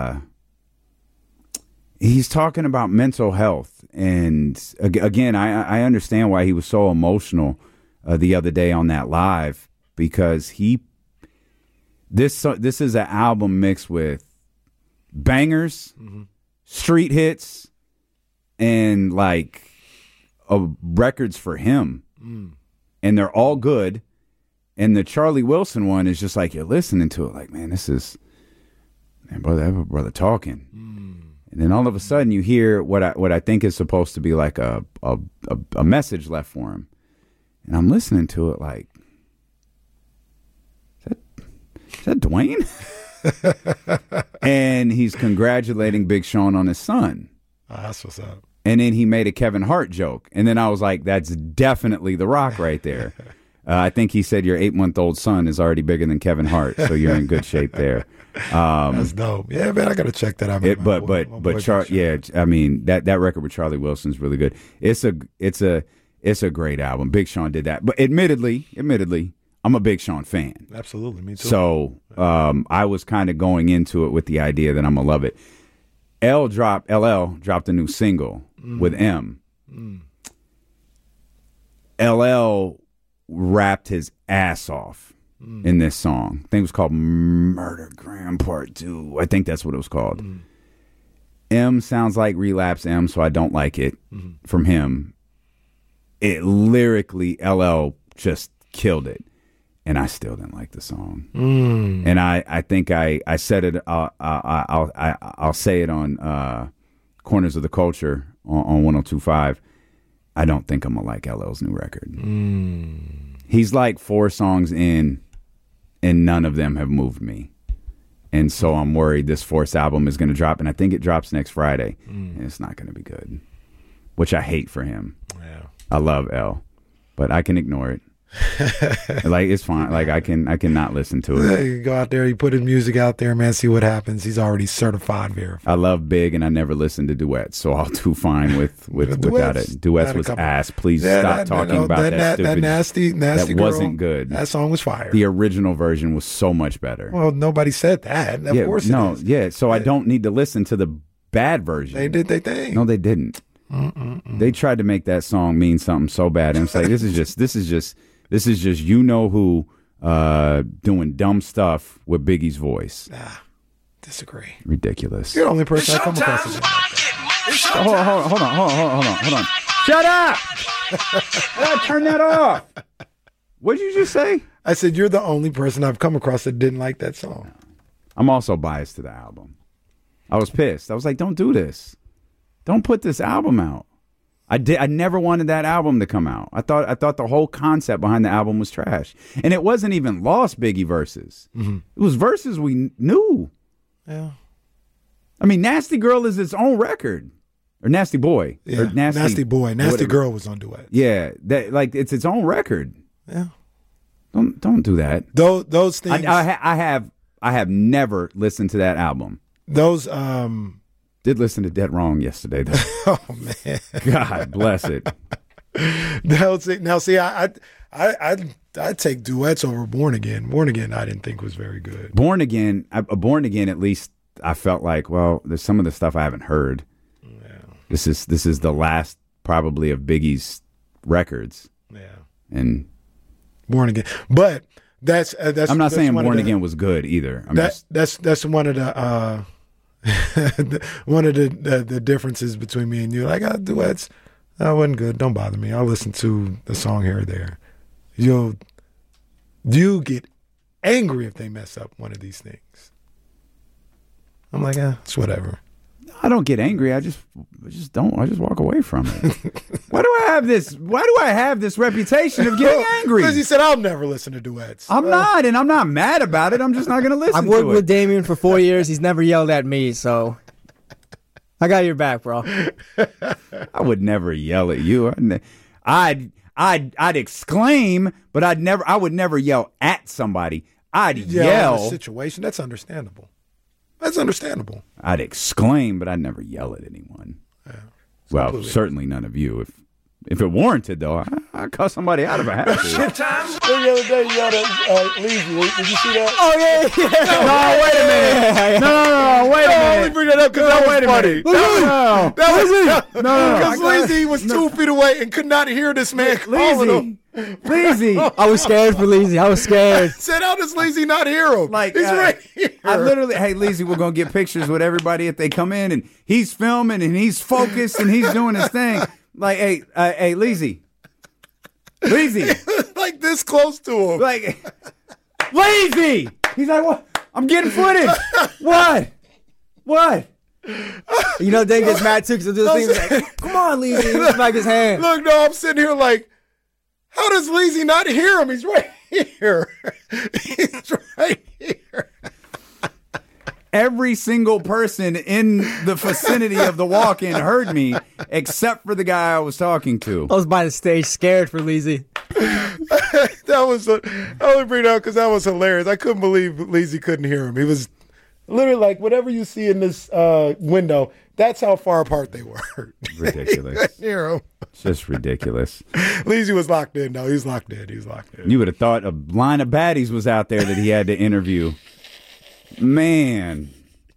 talking about mental health. And again, I understand why he was so emotional the other day on that live, because this is an album mixed with bangers, street hits, and like records for him. And they're all good. And the Charlie Wilson one is just like, you're listening to it like, man, this is, man, brother talking. And then all of a sudden you hear what I think is supposed to be like a message left for him. And I'm listening to it like, is that Dwayne? And he's congratulating Big Sean on his son. Oh, that's what's up. And then he made a Kevin Hart joke. And then I was like, that's definitely The Rock right there. I think he said your 8-month-old son is already bigger than Kevin Hart, so you're in good shape there. That's dope. Yeah, man, I gotta check that out. I mean that record with Charlie Wilson's really good. It's a great album. Big Sean did that, but admittedly, I'm a Big Sean fan. Absolutely, me too. So I was kind of going into it with the idea that I'm gonna love it. LL dropped a new single with M. LL rapped his ass off in this song. I think it was called Murdergram Part 2. I think that's what it was called. M sounds like Relapse M, so I don't like it from him. It lyrically, LL just killed it. And I still didn't like the song. And I think I said it, I'll say it on Corners of the Culture on 102.5. I don't think I'm going to like LL's new record. He's like 4 songs in, and none of them have moved me. And so I'm worried this 4th album is going to drop, and I think it drops next Friday. And it's not going to be good, which I hate for him. Yeah. I love L, but I can ignore it. Like, it's fine. Like, I can not listen to it. You go out there, you put his music out there, man, see what happens. He's already certified verified. I love Big, and I never listened to duets, so I'll do fine without it. Duets was ass. Please stop talking about that stupid. That nasty that girl, wasn't good. That song was fire. The original version was so much better. Well, nobody said that. Of course it is. Yeah, so I don't need to listen to the bad version. They did their thing. No, they didn't. They tried to make that song mean something so bad. And it's like, this is just you know who doing dumb stuff with Biggie's voice. Disagree. Ridiculous. You're the only person I come across. Hold on. Shut up! Turn that off. What did you just say? I said you're the only person I've come across that didn't like that song. I'm also biased to the album. I was pissed. I was like, don't do this. Don't put this album out. I never wanted that album to come out. I thought the whole concept behind the album was trash. And it wasn't even Lost Biggie verses. It was verses we knew. Yeah. I mean, Nasty Girl is its own record. Or Nasty Boy. Yeah, or Nasty Boy. Nasty whatever. Girl was on duet. Yeah, it's its own record. Yeah. Don't do that. Those things. I have never listened to that album. Those Did listen to Dead Wrong yesterday though. Oh man. God bless it. Now see, I take duets over Born Again. Born Again, I didn't think was very good. Born Again, at least I felt like, well, there's some of the stuff I haven't heard. Yeah. This is the last probably of Biggie's records. Yeah. And Born Again, but that's I'm not saying Born Again was good either. That's one of the one of the differences between me and you. Like, duets, that wasn't good. Don't bother me. I'll listen to the song here or there. You get angry if they mess up one of these things. I'm like, it's whatever. I don't get angry. I just don't. I just walk away from it. Why do I have this reputation of getting angry? Because he said I'll never listen to duets. I'm not, and I'm not mad about it. I'm just not going to listen. I've worked with Damien for 4 years. He's never yelled at me, so I got your back, bro. I would never yell at you. I'd exclaim, but I would never yell at somebody. I'd yell. In a situation, that's understandable. That's understandable. I'd exclaim, but I'd never yell at anyone. Yeah, well, certainly none of you. If it warranted, though, I'd call somebody out if I had to. Sometimes. The other day, you yelled at Leezy. Did you see that? Oh, yeah. No, wait a minute. No, wait a minute. I only bring that up because that was funny. Because Leezy was 2 feet away and could not hear this man calling him. Leezy. I was scared for Leezy. I was scared. Said, how does Leezy not hear him? Like, he's right here. I literally, hey, Leezy, we're going to get pictures with everybody if they come in, and he's filming, and he's focused, and he's doing his thing. Like, hey, Leezy. Like this close to him. Like, Leezy. He's like, what? I'm getting footage. What? You know, Dan gets mad too because he'll do the thing like, come on, Leezy. He smack his hand. Look, no, I'm sitting here like, how does Leezy not hear him? He's right here. He's right here. Every single person in the vicinity of the walk-in heard me, except for the guy I was talking to. I was by the stage scared for Leezy. I only bring it up because that was hilarious. I couldn't believe Leezy couldn't hear him. He was literally like, whatever you see in this window, that's how far apart they were. Ridiculous. He couldn't hear him. Just ridiculous. Leezy was locked in, though. He's locked in. You would have thought a line of baddies was out there that he had to interview. Man.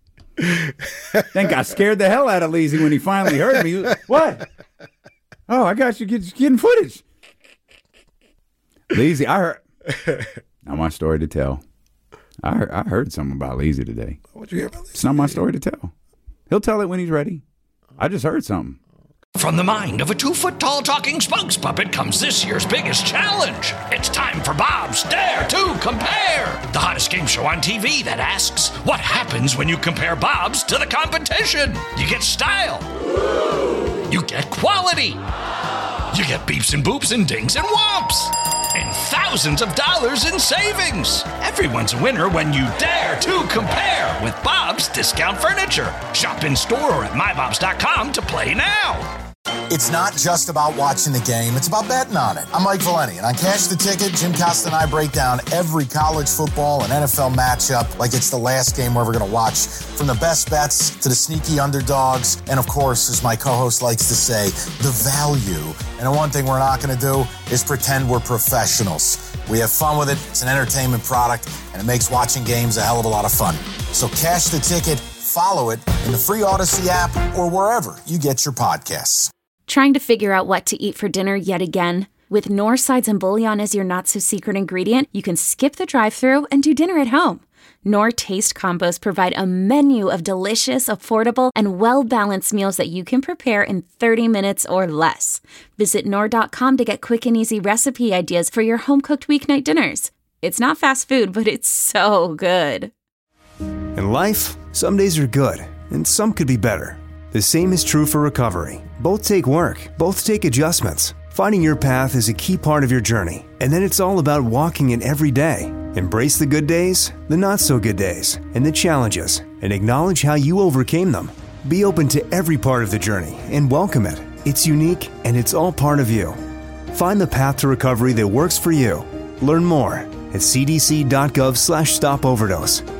Think I scared the hell out of Leezy when he finally heard me. What? Oh, I got you getting footage. Leezy, I heard. Not my story to tell. I heard something about Leezy today. What'd you hear about Leezy? It's not my story to tell. He'll tell it when he's ready. I just heard something. From the mind of a 2-foot-tall talking spokes puppet comes this year's biggest challenge. It's time for Bob's Dare to Compare, the hottest game show on TV that asks, what happens when you compare Bob's to the competition? You get style. You get quality. You get beeps and boops and dings and whomps. And thousands of dollars in savings. Everyone's a winner when you dare to compare with Bob's Discount Furniture. Shop in store or at mybobs.com to play now. It's not just about watching the game, it's about betting on it. I'm Mike Valeni, and on Cash the Ticket, Jim Costa and I break down every college football and NFL matchup like it's the last game we're ever going to watch. From the best bets to the sneaky underdogs, and of course, as my co-host likes to say, the value. And the one thing we're not going to do is pretend we're professionals. We have fun with it, it's an entertainment product, and it makes watching games a hell of a lot of fun. So Cash the Ticket, follow it in the free Odyssey app or wherever you get your podcasts. Trying to figure out what to eat for dinner yet again? With Knorr sides and bouillon as your not-so-secret ingredient, you can skip the drive-thru and do dinner at home. Knorr Taste Combos provide a menu of delicious, affordable, and well-balanced meals that you can prepare in 30 minutes or less. Visit Knorr.com to get quick and easy recipe ideas for your home-cooked weeknight dinners. It's not fast food, but it's so good. In life, some days are good, and some could be better. The same is true for recovery. Both take work, both take adjustments. Finding your path is a key part of your journey, and then it's all about walking it every day. Embrace the good days, the not so good days, and the challenges, and acknowledge how you overcame them. Be open to every part of the journey and welcome it. It's unique and it's all part of you. Find the path to recovery that works for you. Learn more at cdc.gov/stopoverdose.